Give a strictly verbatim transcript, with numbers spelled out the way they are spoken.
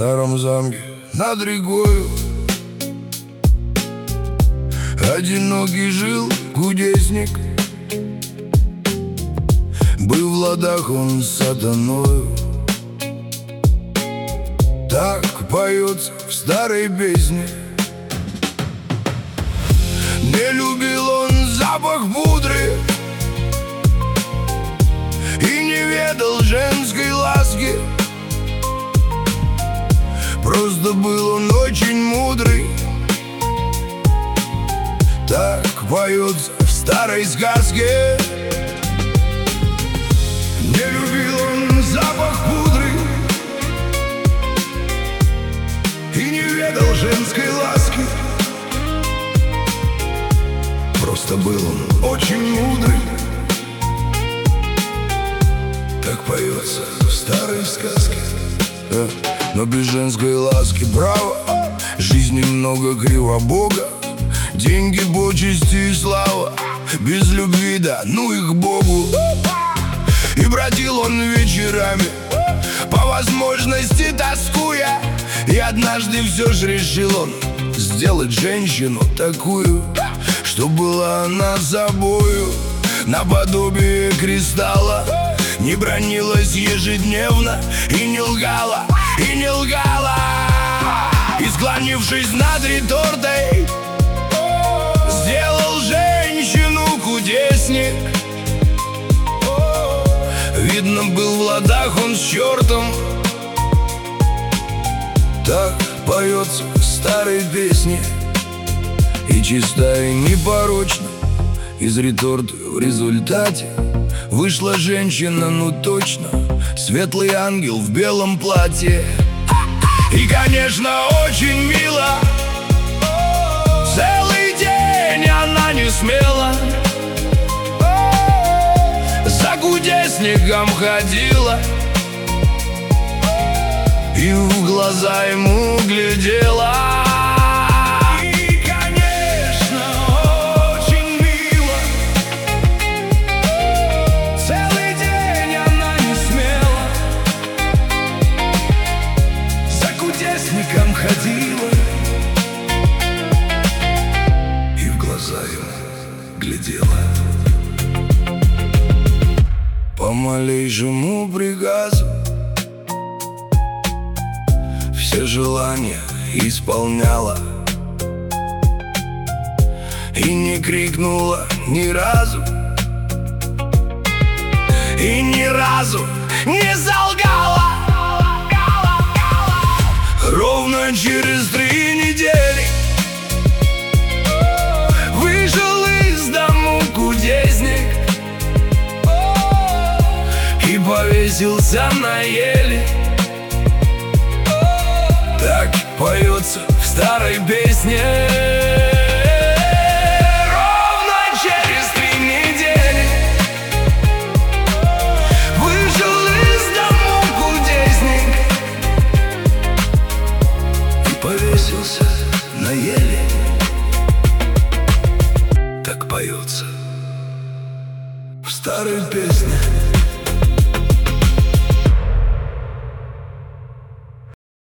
старом замке над рекою одинокий жил кудесник. Был в ладах он с сатаною. Так поется в старой песне. Не любил он запах пудры и не ведал женской ласки. Просто был он очень мудрый. Так поется в старой сказке. Не любил он запах пудры и не ведал женской ласки. Просто был он очень мудрый. Так поется в старой сказке. э, Но без женской ласки, браво, жизни много кривобога. Деньги, почести и слава, без любви, да ну их Богу. И бродил он вечерами, по возможности тоскуя. И однажды все же решил он сделать женщину такую, что была она собою наподобие кристалла. Не бранилась ежедневно и не лгала, и не лгала. И склонившись над ретортой, сделал женщину кудесник. Видно, был в ладах он с чертом. Так поется в старой песне. И чистая, и непорочна. Из реторты в результате вышла женщина, ну точно, светлый ангел в белом платье. И, конечно, очень мило. Целый день она не смела, за кудесником ходила и в глаза ему глядела. И, конечно, очень мило. Целый день она не смела, за кудесником ходила и в глаза ему глядела. По малейшему приказу все желания исполняла и не крикнула ни разу, и ни разу не солгала. Ровно через три недели вышел из дому кудесник и повесился на еле. Так поется в старой песне. Ровно через три недели вышел из дому кудесник и повесился на еле. Так поется в старой песне.